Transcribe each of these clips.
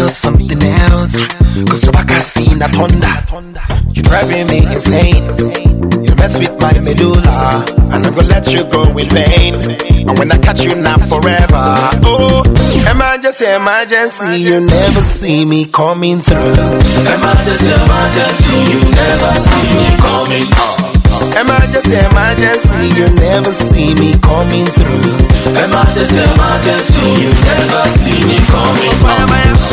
you're something else. Cause you're back, I seen that thunder. You're driving me insane. You mess with my medulla, and I'm gonna let you go in vain. And when I catch you now forever, oh, emergency, emergency, you never see me coming through. Emergency, emergency, you never see me coming through. Emergency, emergency, you never see me coming through. Emergency, emergency, you never see me coming through.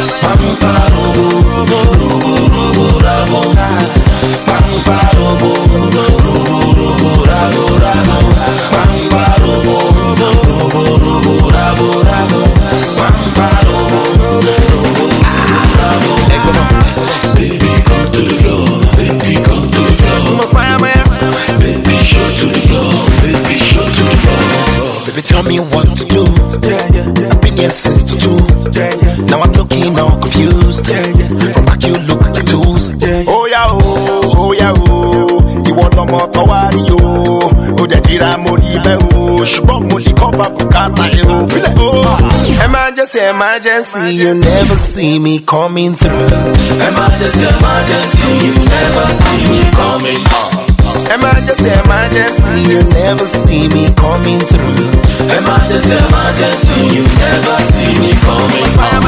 Baby, come to the floor. Baby, come to the floor. Baby, show to the floor. Baby, show to the floor. Baby, tell me what to do. I've been here since the 2. Now I'm looking all confused. From back you look like tools. Oh yeah, oh yeah, oh. You want no more to worry, oh. Oh, the dira mori be oh. Shubong mo di cover bukata oh. Feel it oh. Emergency, emergency, you never see me coming through. Emergency, emergency, you never see me coming through. Emergency, emergency, you never see me coming through. Emergency, emergency, you never see me coming through.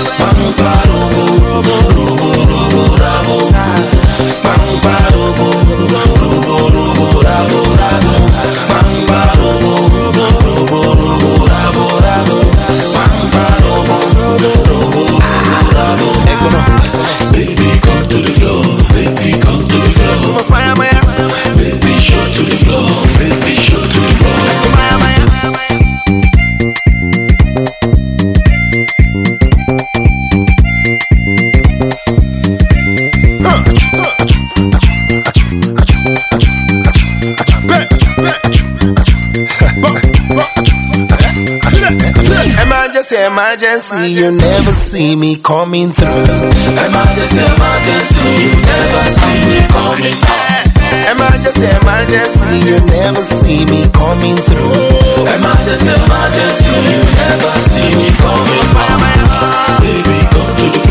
Baby, come to the floor. Baby, come to the floor. Baby, show to the floor. Baby, show to the floor. Emergency, emergency, you never see me coming through. Emergency, emergency, you never see me coming through. Emergency, emergency, you never see me coming through. Emergency, emergency, you never see me coming through. Baby, come to the